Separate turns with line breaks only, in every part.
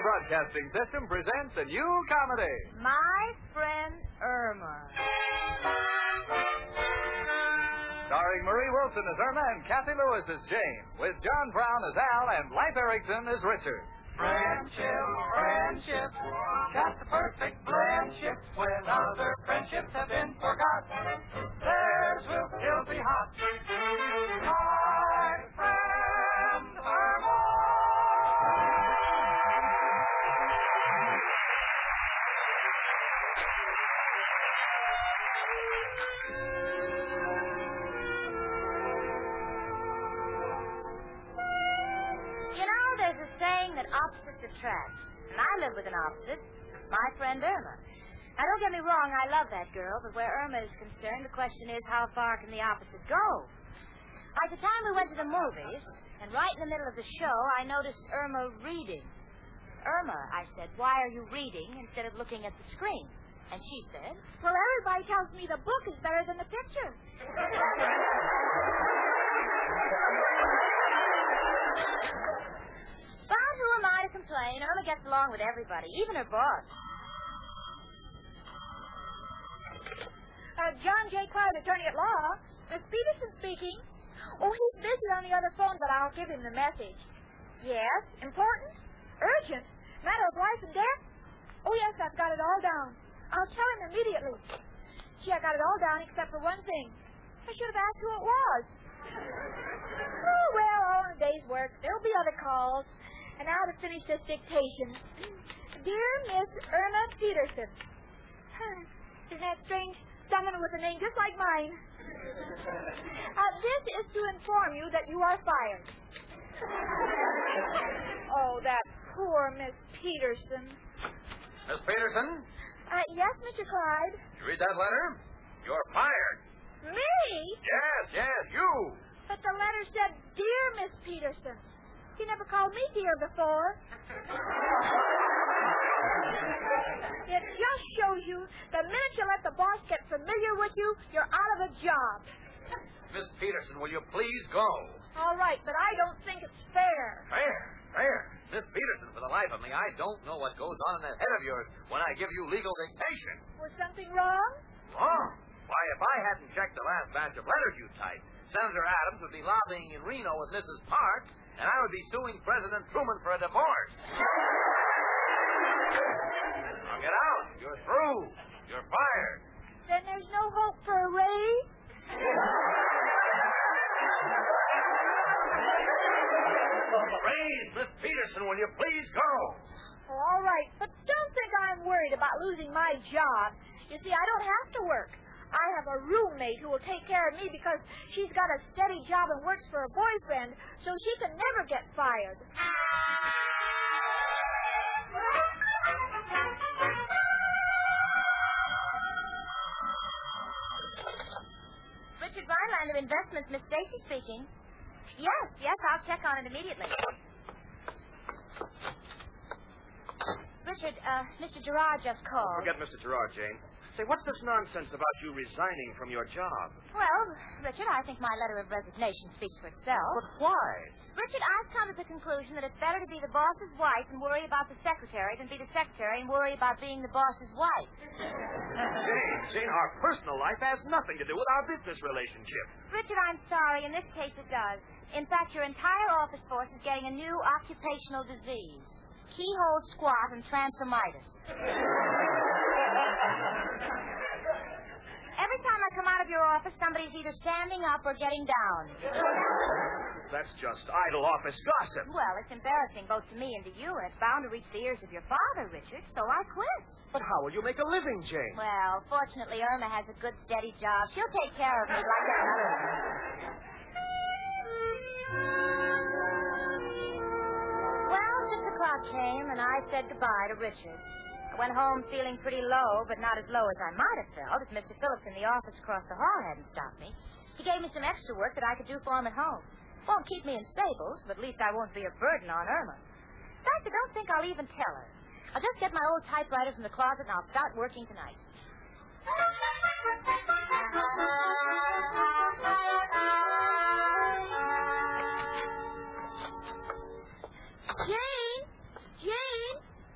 Broadcasting System presents a new comedy.
My Friend Irma.
Starring Marie Wilson as Irma and Kathy Lewis as Jane, with John Brown as Al and Life Erickson as Richard.
Friendship, just the perfect friendship when other friendships have been forgot. Theirs will still be hot. My friend Irma.
You know, there's a saying that opposites attract. And I live with an opposite, my friend Irma. Now, don't get me wrong, I love that girl, but where Irma is concerned, the question is, how far can the opposite go? Like the time we went to the movies, and right in the middle of the show, I noticed Irma reading. Irma, I said, why are you reading instead of looking at the screen? And she said,
well, everybody tells me the book is better than the picture.
But who am I to complain? Irma gets along with everybody, even her boss.
John J. Cloud, attorney at law. Miss Peterson speaking. Oh, he's busy on the other phone, but I'll give him the message. Yes? Important? Urgent? Matter of life and death? Oh, yes, I've got it all down. I'll tell him immediately. Gee, I got it all down except for one thing. I should have asked who it was. Oh, well, all in a day's work. There'll be other calls. And now to finish this dictation. Dear Miss Irma Peterson. Isn't that strange? Someone with a name just like mine. This is to inform you that you are fired. Oh, that poor Miss Peterson.
Miss Peterson,
Yes, Mr. Clyde?
you read that letter? You're fired.
Me?
Yes, you.
But the letter said, Dear Miss Peterson. He never called me dear before. It just shows you the minute you let the boss get familiar with you, you're out of a job.
Miss Peterson, will you please go?
All right, but I don't think it's fair.
Fair. Miss Peterson, for the life of me, I don't know what goes on in that head of yours when I give you legal dictation.
Was something wrong?
Wrong? Why, if I hadn't checked the last batch of letters you typed, Senator Adams would be lobbying in Reno with Mrs. Park, and I would be suing President Truman for a divorce. Now get out. You're through. You're fired.
Then there's no hope for a raise?
Raise, Miss Peterson, will you please go?
Oh, all right, but don't think I'm worried about losing my job. You see, I don't have to work. I have a roommate who will take care of me because she's got a steady job and works for a boyfriend, so she can never get fired.
Richard Vineland of Investments, Miss Stacy speaking. Yes, I'll check on it immediately. Richard, Mr. Gerard just called.
Forget Mr. Gerard, Jane. Say, what's this nonsense about you resigning from your job?
Well, Richard, I think my letter of resignation speaks for itself.
But why?
Richard, I've come to the conclusion that it's better to be the boss's wife and worry about the secretary than be the secretary and worry about being the boss's wife.
Jane, our personal life has nothing to do with our business relationship.
Richard, I'm sorry. In this case, it does. In fact, your entire office force is getting a new occupational disease. Keyhole squat and transomitis. Every time I come out of your office, somebody's either standing up or getting down.
That's just idle office gossip.
Well, it's embarrassing both to me and to you, and it's bound to reach the ears of your father, Richard, so I quit.
But how will you make a living, Jane?
Well, fortunately, Irma has a good, steady job. She'll take care of me like another one. Well, 6 o'clock came, and I said goodbye to Richard. I went home feeling pretty low, but not as low as I might have felt if Mr. Phillips in the office across the hall hadn't stopped me. He gave me some extra work that I could do for him at home. Won't keep me in stables, but at least I won't be a burden on Irma. In fact, I don't think I'll even tell her. I'll just get my old typewriter from the closet, and I'll start working tonight.
Jane!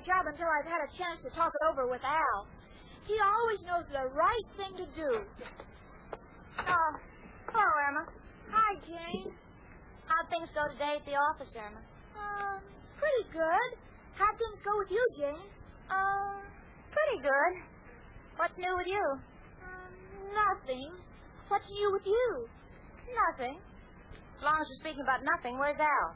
job until I've had a chance to talk it over with Al. He always knows the right thing to do.
Oh, hello, Irma.
Hi, Jane.
How'd things go today at the office, Irma?
Pretty good. How'd things go with you, Jane?
Pretty good. What's new with you?
Nothing. What's new with you?
Nothing. As long as we're speaking about nothing, where's Al?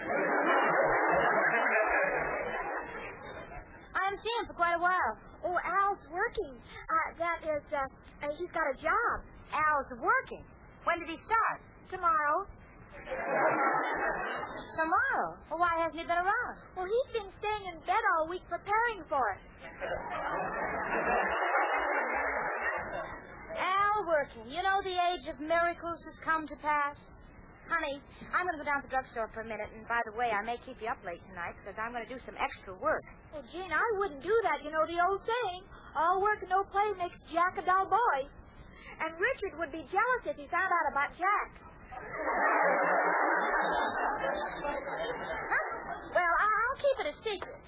I haven't seen him for quite a while.
Oh, Al's working. He's got a job.
Al's working? When did he start?
Tomorrow.
Tomorrow? Well, why hasn't he been around?
Well, he's been staying in bed all week preparing for it.
Al working. You know the age of miracles has come to pass. Honey, I'm going to go down to the drugstore for a minute, and by the way, I may keep you up late tonight because I'm going to do some extra work.
Well, Jane, I wouldn't do that. You know the old saying, all work and no play makes Jack a dull boy. And Richard would be jealous if he found out about Jack.
Huh? Well, I'll keep it a secret.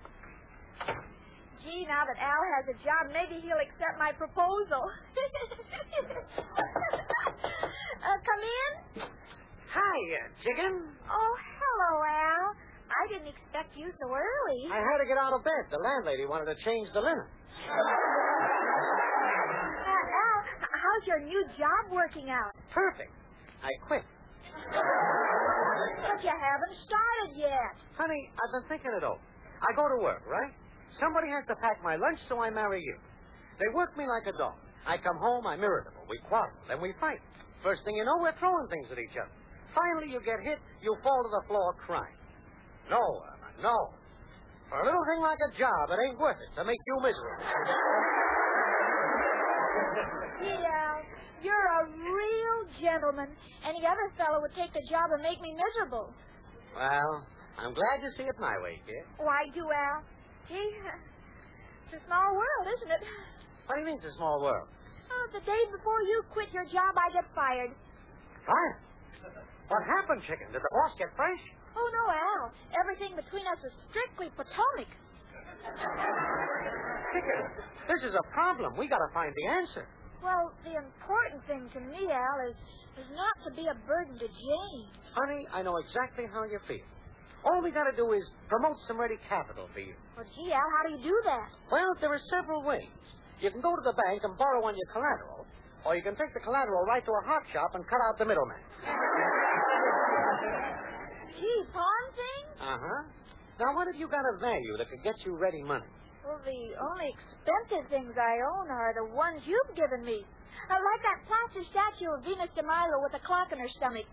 Gee, now that Al has a job, maybe he'll accept my proposal. Come in?
Hi, chicken.
Oh, hello, Al. I didn't expect you so early.
I had to get out of bed. The landlady wanted to change the linen.
Al, how's your new job working out?
Perfect. I quit.
But you haven't started yet.
Honey, I've been thinking it over. I go to work, right? Somebody has to pack my lunch, so I marry you. They work me like a dog. I come home, I'm irritable. We quarrel, then we fight. First thing you know, we're throwing things at each other. Finally, you get hit, you fall to the floor crying. No, Irma, no. For a little thing like a job, it ain't worth it to make you miserable.
Gee, Al, you're a real gentleman. Any other fellow would take the job and make me miserable.
Well, I'm glad you see it my way, kid.
Why do, Al? Gee, it's a small world, isn't it?
What do you mean it's a small world?
Oh, the day before you quit your job, I get fired.
Fired? What happened, chicken? Did the boss get fresh?
Oh, no, Al. Everything between us was strictly platonic.
Chicken, this is a problem. We got to find the answer.
Well, the important thing to me, Al, is not to be a burden to Jane.
Honey, I know exactly how you feel. All we got to do is promote some ready capital for you.
Well, gee, Al, how do you do that?
Well, there are several ways. You can go to the bank and borrow on your collateral, or you can take the collateral right to a hot shop and cut out the middleman.
Gee, pawn things?
Uh-huh. Now, what have you got of value that could get you ready money?
Well, the only expensive things I own are the ones you've given me. Like that plaster statue of Venus de Milo with a clock in her stomach.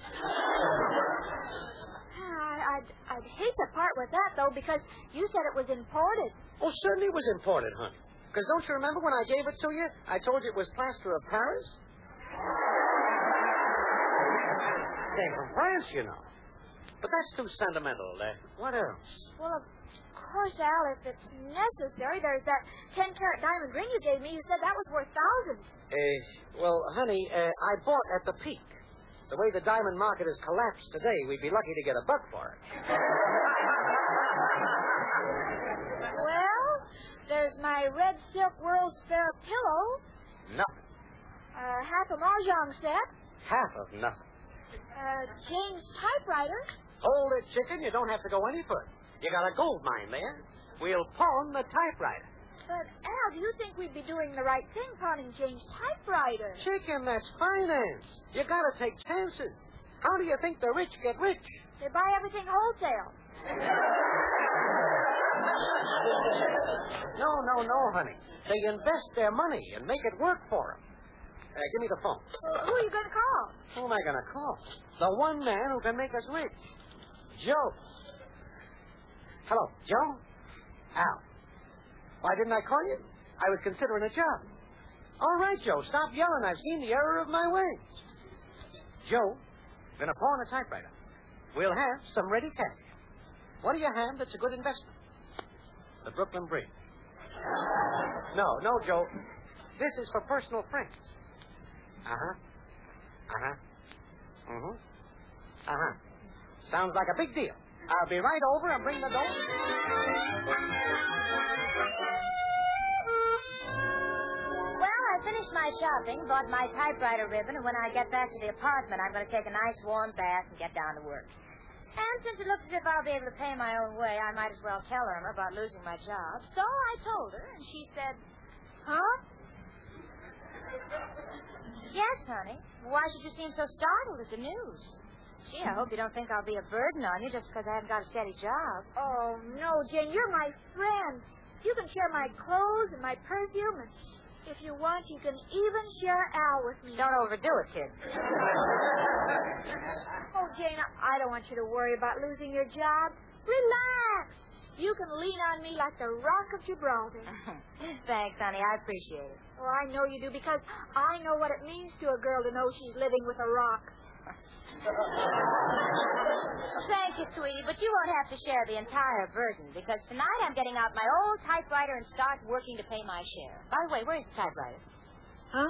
I'd hate to part with that, though, because you said it was imported.
Oh, certainly it was imported, honey. Because don't you remember when I gave it to you? I told you it was plaster of Paris? Came from France, you know. But that's too sentimental. What else?
Well, of course, Al, if it's necessary, there's that 10-carat diamond ring you gave me. You said that was worth thousands.
Well, honey, I bought at the peak. The way the diamond market has collapsed today, we'd be lucky to get a buck for it.
Well, there's my red silk World's Fair pillow.
Nothing.
Half a mahjong set.
Half of nothing.
Jane's typewriter.
Hold it, chicken. You don't have to go any further. You got a gold mine there. We'll pawn the typewriter.
But, Al, do you think we'd be doing the right thing pawning Jane's typewriter?
Chicken, that's finance. You got to take chances. How do you think the rich get rich?
They buy everything wholesale.
No, honey. They invest their money and make it work for them. Give me the phone.
Well, who are you going to call?
Who am I going to call? The one man who can make us rich. Joe. Hello, Joe? Al. Why didn't I call you? I was considering a job. All right, Joe, stop yelling. I've seen the error of my ways. Joe, gonna pawn a typewriter. We'll have some ready cash. What do you have that's a good investment? The Brooklyn Bridge. No, Joe. This is for personal friends. Uh-huh. Sounds like a big deal. I'll be right over and bring the dough.
Well, I finished my shopping, bought my typewriter ribbon, and when I get back to the apartment, I'm going to take a nice warm bath and get down to work. And since it looks as if I'll be able to pay my own way, I might as well tell Irma about losing my job. So I told her, and she said, huh? Yes, honey. Why should you seem so startled at the news? Gee, I hope you don't think I'll be a burden on you just because I haven't got a steady job.
Oh, no, Jane, you're my friend. You can share my clothes and my perfume, and if you want, you can even share Al with me.
Don't overdo it, kid.
Oh, Jane, I don't want you to worry about losing your job. Relax. You can lean on me like the Rock of Gibraltar.
Thanks, honey. I appreciate it.
Oh, I know you do, because I know what it means to a girl to know she's living with a rock.
Thank you, sweetie, but you won't have to share the entire burden, because tonight I'm getting out my old typewriter and start working to pay my share. By the way, where's the typewriter?
Huh?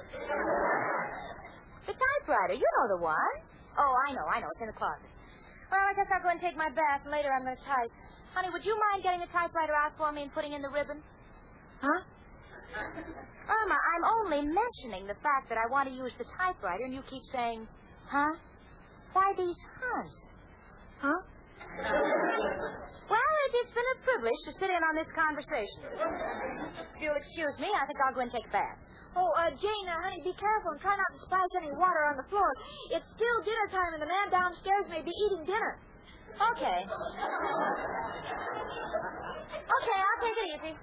The typewriter, you know the one. Oh, I know. It's in the closet. Well, I guess I'll go and take my bath, and later I'm going to type. Honey, would you mind getting the typewriter out for me and putting in the ribbon?
Huh?
Irma, I'm only mentioning the fact that I want to use the typewriter, and you keep saying, huh? Why these huhs?
Huh?
Well, it's been a privilege to sit in on this conversation. If you'll excuse me, I think I'll go and take a bath.
Oh, Jane, honey, be careful and try not to splash any water on the floor. It's still dinner time, and the man downstairs may be eating dinner.
Okay. Okay, I'll take it easy.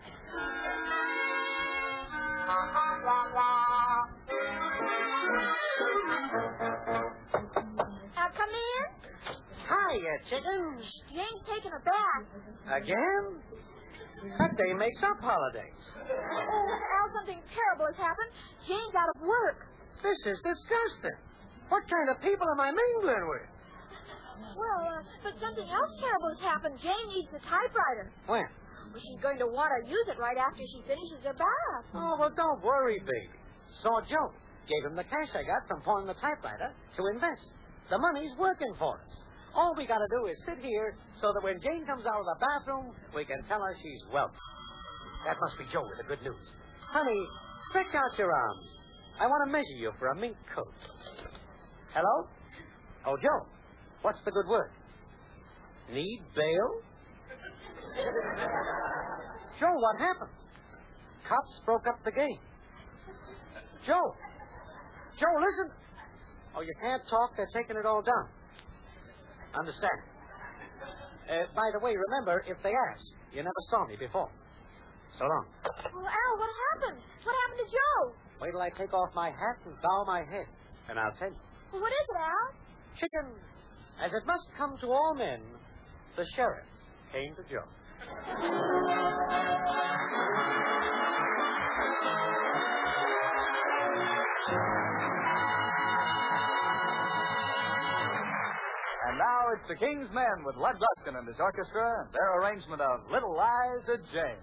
Come in.
Hiya, chickens.
Jane's taking a bath.
Again? That day makes up holidays.
Oh, Al, something terrible has happened. Jane's out of work.
This is disgusting. What kind of people am I mingling with?
Well, but something else terrible has happened. Jane needs the typewriter.
When?
Well, she's going to want to use it right after she finishes her bath.
Oh, well, don't worry, baby. Saw Joe. Gave him the cash I got from pulling the typewriter to invest. The money's working for us. All we got to do is sit here so that when Jane comes out of the bathroom, we can tell her she's welcome. That must be Joe with the good news. Honey, stretch out your arms. I want to measure you for a mink coat. Hello? Oh, Joe. What's the good word? Need bail? Joe, what happened? Cops broke up the game. Joe. Joe, listen. Oh, you can't talk? They're taking it all down. Understand. By the way, remember, if they ask, you never saw me before. So long.
Well, Al, what happened? What happened to Joe?
Wait till I take off my hat and bow my head, and I'll tell you.
Well, what is it, Al?
Chicken, as it must come to all men, the sheriff came to Joe.
And now it's the King's Men with Led Zeppelin and his orchestra, and their arrangement of Little Liza Jane.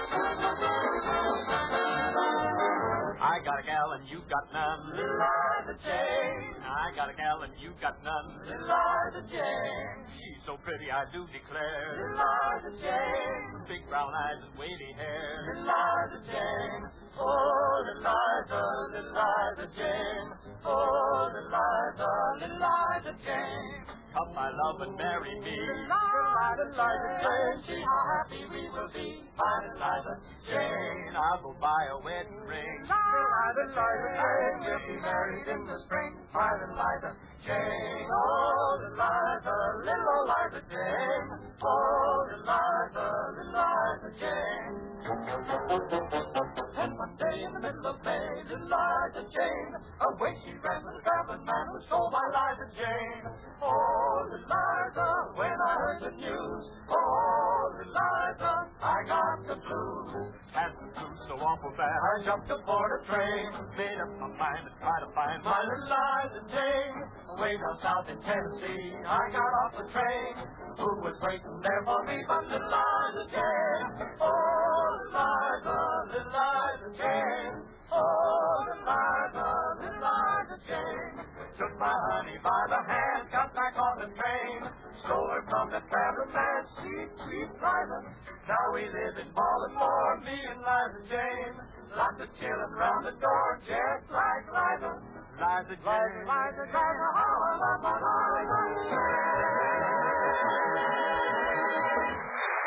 I got a gal and you got none, Little Liza Jane. I got a gal and you got none, Little Liza Jane. She's so pretty, I do declare, Little Liza Jane. Big brown eyes and wavy hair, Little Liza Jane. Oh, Little Liza Jane. Oh, Little Liza Jane. Come, my love, and marry me. Little Liza Jane. See how happy we will be. My Liza Jane. I'll go buy a wedding ring. Little Liza Jane. We'll be married in the spring. My Liza Jane. Oh, little Liza Jane. Oh, little Liza Jane. And one day in the middle of May, little Liza Jane, away she ran with the traveling man who stole my Liza Jane. Oh, little Liza, when I heard the news, oh, little Liza, I got the blues. And the blues so awful bad, I jumped aboard a train, made up my mind to try to find my little Liza Jane. Way down south in Tennessee, I got off the train. Who was waiting there for me but little Liza Jane? Oh, little Liza Jane. Oh, little Liza Jane. Took my honey by the hand, got back on the train, stole her from a traveling man, sweet, sweet driving. Now we live in Baltimore, me and Liza Jane. Lots of chillin' round the door, just like Liza. Liza Jane, Liza Jane, how I love my Liza Jane.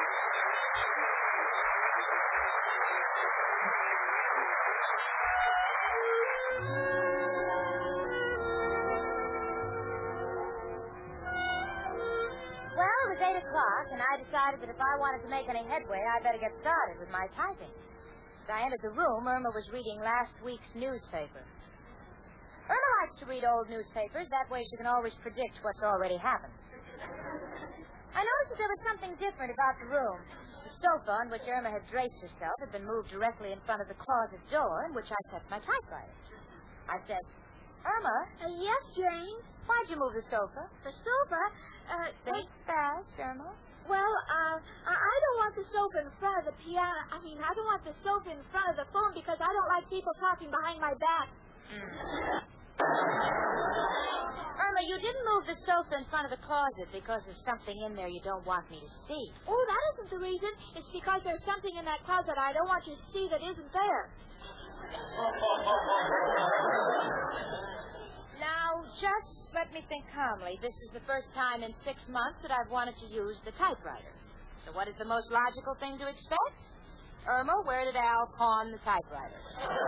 Well, it was 8 o'clock, and I decided that if I wanted to make any headway, I'd better get started with my typing. As I entered the room, Irma was reading last week's newspaper. Irma likes to read old newspapers. That way she can always predict what's already happened. I noticed that there was something different about the room. The sofa on which Irma had draped herself had been moved directly in front of the closet door in which I kept my typewriter. I said, Irma?
Yes, Jane?
Why'd you move the sofa?
The sofa?
Think fast, Irma.
Well, I don't want the sofa in front of the piano. I don't want the sofa in front of the phone because I don't like people talking behind my back.
Irma, you didn't move the sofa in front of the closet because there's something in there you don't want me to see.
Oh, that isn't the reason. It's because there's something in that closet I don't want you to see that isn't there.
Now, just let me think calmly. This is the first time in 6 months that I've wanted to use the typewriter. So what is the most logical thing to expect? Irma, where did Al pawn the typewriter?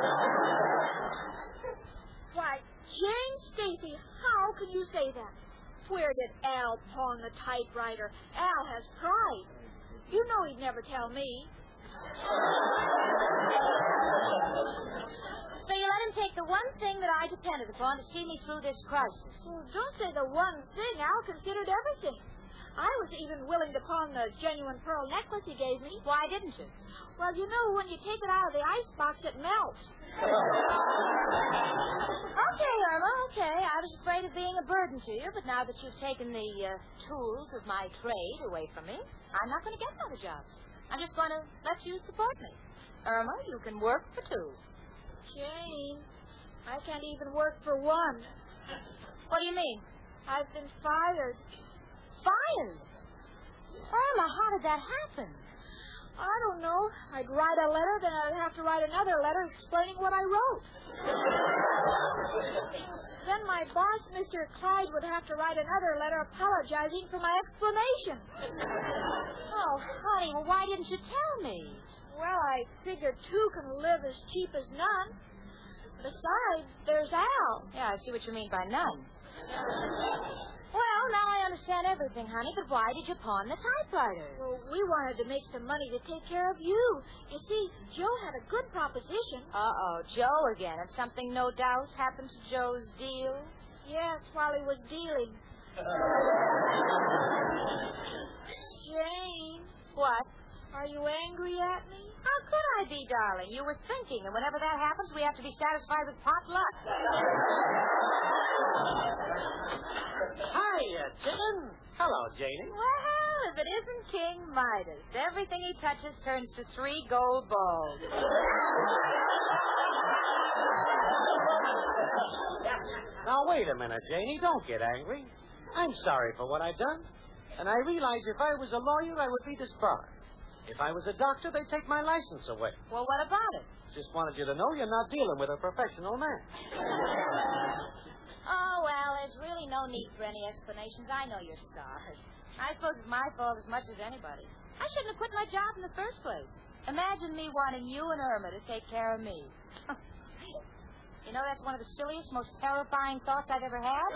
Why, Jane Stacy, how can you say that? Where did Al pawn the typewriter? Al has pride. You know he'd never tell me.
So you let him take the one thing that I depended upon to see me through this crisis.
Well, don't say the one thing. Al considered everything. I was even willing to pawn the genuine pearl necklace he gave me.
Why didn't you?
Well, you know, when you take it out of the icebox, it melts.
Okay, Irma, okay. I was afraid of being a burden to you, but now that you've taken the tools of my trade away from me, I'm not going to get another job. I'm just going to let you support me. Irma, you can work for two.
Jane, I can't even work for one.
What do you mean?
I've been fired.
Fired? Irma, how did that happen?
I don't know. I'd write a letter, then I'd have to write another letter explaining what I wrote. Then my boss, Mr. Clyde, would have to write another letter apologizing for my explanation.
Oh, honey, well, why didn't you tell me?
Well, I figured two can live as cheap as none. Besides, there's Al.
Yeah, I see what you mean by none. Well, now I understand everything, honey, but why did you pawn the typewriter?
Well, we wanted to make some money to take care of you. You see, Joe had a good proposition.
Uh-oh, Joe again. And something, no doubt, happened to Joe's deal?
Yes, while he was dealing. Jane.
What?
Are you angry at me?
How could I be, darling? You were thinking, and whenever that happens, we have to be satisfied with pot luck.
Hiya, Chicken. Hello, Janie.
Well, if it isn't King Midas, everything he touches turns to 3 gold balls.
Now, wait a minute, Janie. Don't get angry. I'm sorry for what I've done. And I realize if I was a lawyer, I would be disbarred. If I was a doctor, they'd take my license away.
Well, what about it?
Just wanted you to know you're not dealing with a professional man.
Oh, well, there's really no need for any explanations. I know you're sorry. I suppose it's my fault as much as anybody. I shouldn't have quit my job in the first place. Imagine me wanting you and Irma to take care of me. You know, that's one of the silliest, most terrifying thoughts I've ever had.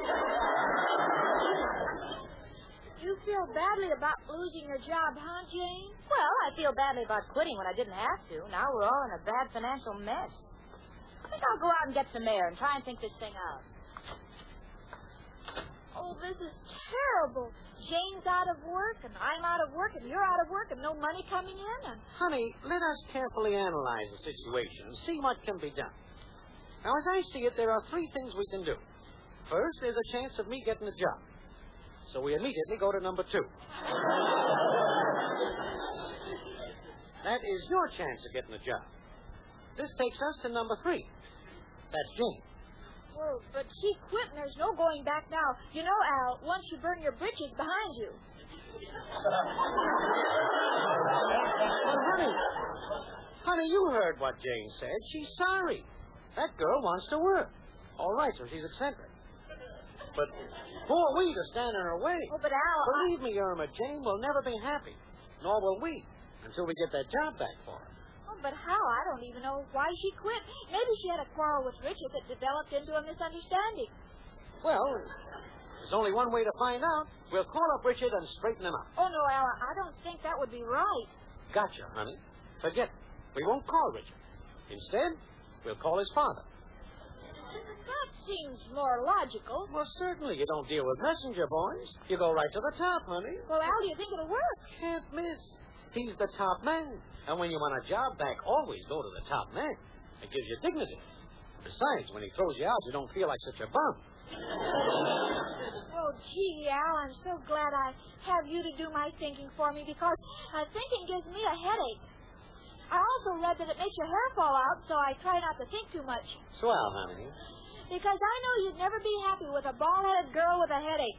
You feel badly about losing your job, huh, Jane?
Well, I feel badly about quitting when I didn't have to. Now we're all in a bad financial mess. I think I'll go out and get some air and try and think this thing out.
Oh, this is terrible. Jane's out of work, and I'm out of work, and you're out of work, and no money coming in, and...
Honey, let us carefully analyze the situation and see what can be done. Now, as I see it, there are 3 things we can do. First, there's a chance of me getting a job. So we immediately go to number 2. That is your chance of getting a job. This takes us to number 3. That's Jane.
Well, but she quit, and there's no going back now. You know, Al, once you burn your britches behind you.
Well, honey, you heard what Jane said. She's sorry. That girl wants to work. All right, so she's eccentric. But who are we to stand in her way?
Oh, but Al...
Believe me, Irma, Jane will never be happy. Nor will we, until we get that job back for her.
Oh, but how? I don't even know why she quit. Maybe she had a quarrel with Richard that developed into a misunderstanding.
Well, there's only one way to find out. We'll call up Richard and straighten him out.
Oh, no, Al, I don't think that would be right.
Gotcha, honey. Forget it. We won't call Richard. Instead, we'll call his father.
That seems more logical.
Well, certainly. You don't deal with messenger boys. You go right to the top, honey.
Well, Al, do you think it'll work?
Can't miss. He's the top man. And when you want a job back, always go to the top man. It gives you dignity. Besides, when he throws you out, you don't feel like such a bum.
Oh, gee, Al, I'm so glad I have you to do my thinking for me because thinking gives me a headache. I also read that it makes your hair fall out, so I try not to think too much.
Swell, honey.
Because I know you'd never be happy with a bald-headed girl with a headache.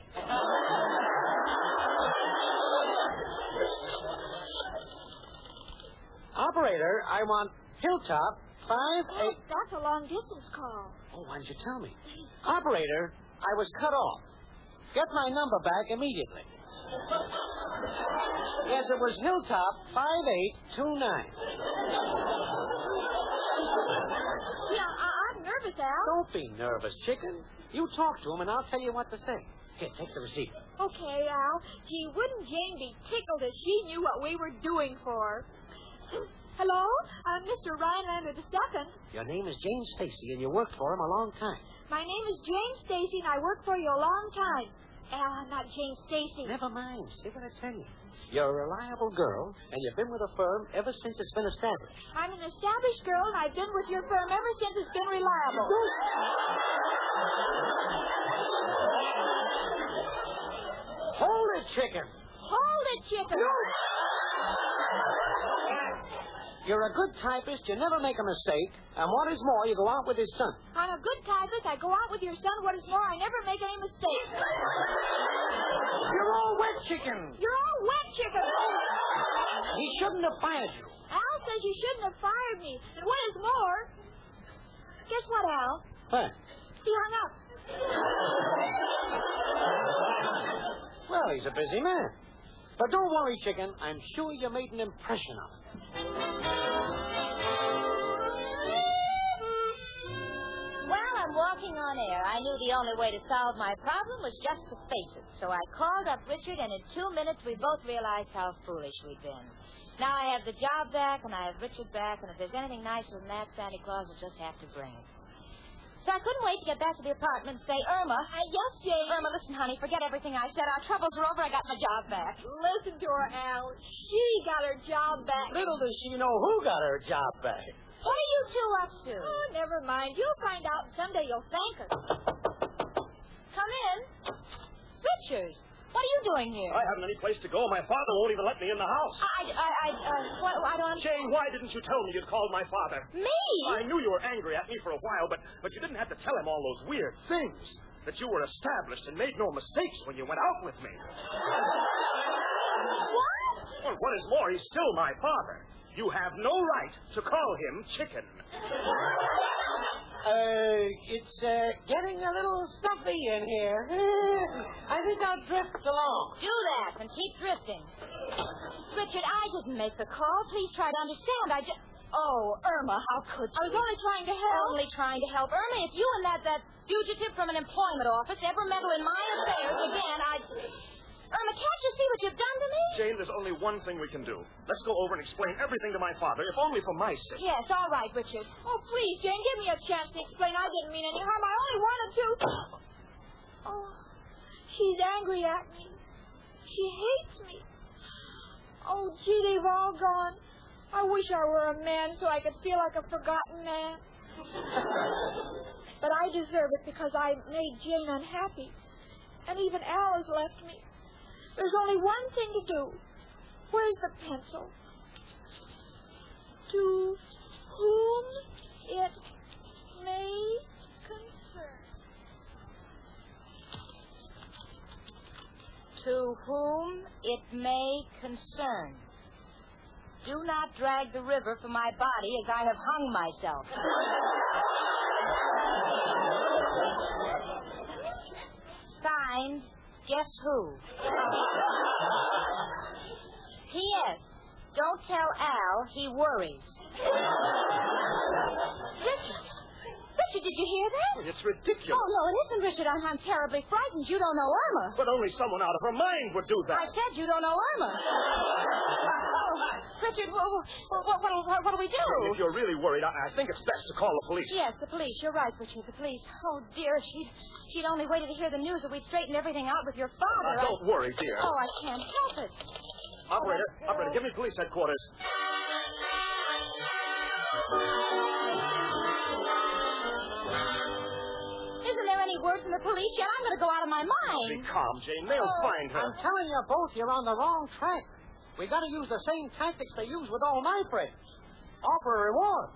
Operator, I want Hilltop 5-8...
Oh, that's a long-distance call.
Oh, why didn't you tell me? Operator, I was cut off. Get my number back immediately. Yes, it was Hilltop 5829.
Yeah, I'm nervous, Al.
Don't be nervous, chicken. You talk to him, and I'll tell you what to say. Here, take the receiver.
Okay, Al. Gee, wouldn't Jane be tickled if she knew what we were doing for her? Hello? I'm Mr. Rhinelander II.
Your name is Jane Stacy, and you worked for him a long time.
My name is Jane Stacy, and I worked for you a long time. Al, I'm not Jane Stacy.
Never mind. See what I tell you. You're a reliable girl, and you've been with the firm ever since it's been established.
I'm an established girl, and I've been with your firm ever since it's been reliable.
Hold it, chicken.
Hold it, chicken.
You're a good typist. You never make a mistake. And what is more, you go out with his son.
I'm a good typist. I go out with your son. What is more, I never make any mistakes.
You're all wet, chicken.
You're all wet, chicken.
He shouldn't have fired you.
Al says you shouldn't have fired me. And what is more, guess what, Al?
What?
He hung up.
Well, he's a busy man. But don't worry, chicken. I'm sure you made an impression on him.
Well, I'm walking on air. I knew the only way to solve my problem was just to face it. So I called up Richard, and in 2 minutes we both realized how foolish we'd been. Now I have the job back, and I have Richard back, and if there's anything nicer than that, Santa Claus will just have to bring it. So I couldn't wait to get back to the apartment and say, Irma.
Yes, Jane.
Irma, listen, honey, forget everything I said. Our troubles are over. I got my job back.
Listen to her, Al. She got her job back.
Little does she know who got her job back.
What are you two up to?
Oh, never mind. You'll find out, and someday you'll thank her.
Come in. Richard, what are you doing here?
I haven't any place to go. My father won't even let me in the house.
I don't understand.
Jane, why didn't you tell me you'd called my father?
Me?
I knew you were angry at me for a while, but you didn't have to tell him all those weird things. That you were established and made no mistakes when you went out with me.
What?
Well, what is more, he's still my father. You have no right to call him chicken.
It's getting a little stuffy in here. I think I'll drift along.
Do that and keep drifting. Richard, I didn't make the call. Please try to understand. Oh, Irma, how could you?
I was only trying to help.
Only trying to help. Irma, if you and that fugitive from an employment office ever meddle in my affairs again, Irma, can't you see what you've done to me?
Jane, there's only one thing we can do. Let's go over and explain everything to my father, if only for my sake.
Yes, all right, Richard.
Oh, please, Jane, give me a chance to explain. I didn't mean any harm. I only wanted to. Oh, she's angry at me. She hates me. Oh, gee, they've all gone. I wish I were a man so I could feel like a forgotten man. But I deserve it because I made Jane unhappy. And even Al has left me. There's only one thing to do. Where's the pencil? To whom it may concern.
To whom it may concern. Do not drag the river for my body as I have hung myself. Signed, guess who? P.S. Don't tell Al he worries. Richard, did you hear that?
It's ridiculous.
Oh, no, it isn't, Richard. I'm terribly frightened. You don't know Irma.
But only someone out of her mind would do that.
I said you don't know Irma. Oh, Richard, what do we do?
If you're really worried, I think it's best to call the police.
Yes, the police. You're right, Richard, the police. Oh, dear, she'd only waited to hear the news that we'd straightened everything out with your father.
Don't worry, dear.
Oh, I can't help it.
Operator, give me police headquarters.
Isn't there any word from the police yet? I'm going to go out of my mind.
Be calm, Jane. They'll find her.
I'm telling you both, you're on the wrong track. We got to use the same tactics they use with all my friends. Offer a reward.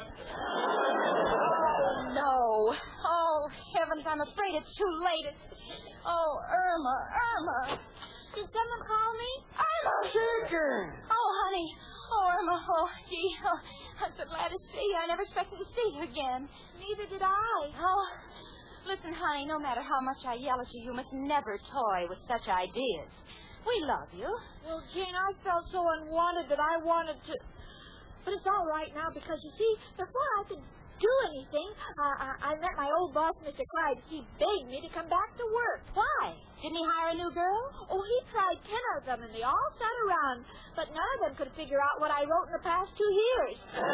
Oh, no. Oh, heavens, I'm afraid it's too late. Oh, Irma. Did someone call me? Irma!
Sugar!
Oh, honey. Oh, Irma. Oh, gee. Oh, I'm so glad to see you. I never expected to see you again. Neither did I. Oh, listen, honey, no matter how much I yell at you, you must never toy with such ideas. We love you.
Well, Jane, I felt so unwanted that I wanted to... But it's all right now because, you see, before I could do anything, I met my old boss, Mr. Clyde. He begged me to come back to work.
Why? Didn't he hire a new girl?
Oh, he tried 10 of them, and they all sat around. But none of them could figure out what I wrote in the past 2 years.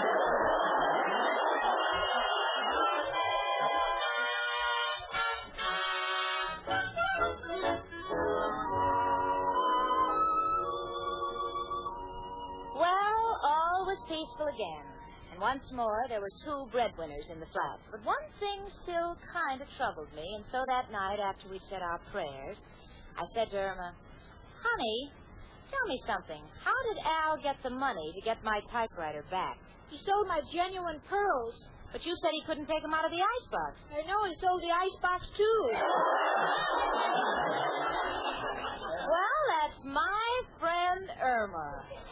Well, all was peaceful again. And once more, there were 2 breadwinners in the flat. But one thing still kind of troubled me, and so that night, after we'd said our prayers, I said to Irma, Honey, tell me something. How did Al get the money to get my typewriter back?
He sold my genuine pearls.
But you said he couldn't take them out of the icebox.
I know, he sold the icebox, too.
Well, that's my friend Irma.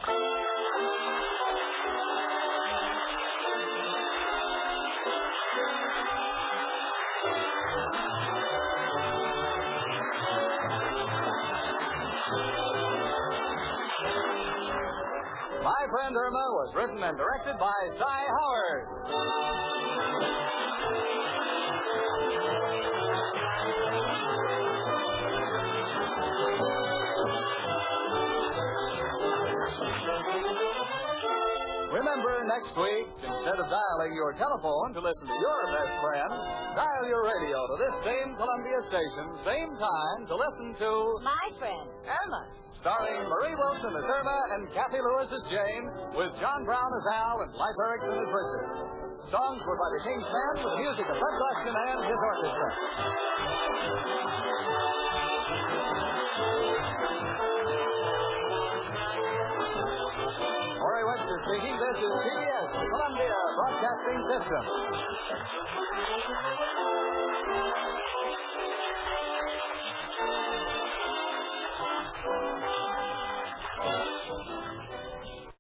My Friend Irma was written and directed by Cy Howard. Remember, next week, instead of dialing your telephone to listen to your best friend, dial your radio to this same Columbia station, same time, to listen to
My Friend Irma.
starring Marie Wilson as Irma and Kathy Lewis as Jane, with John Brown as Al and Life Erickson as Richard. Songs were by the King's Men with music of Bud Buxton and his orchestra. Corey Webster speaking. This is CBS, the Columbia Broadcasting System.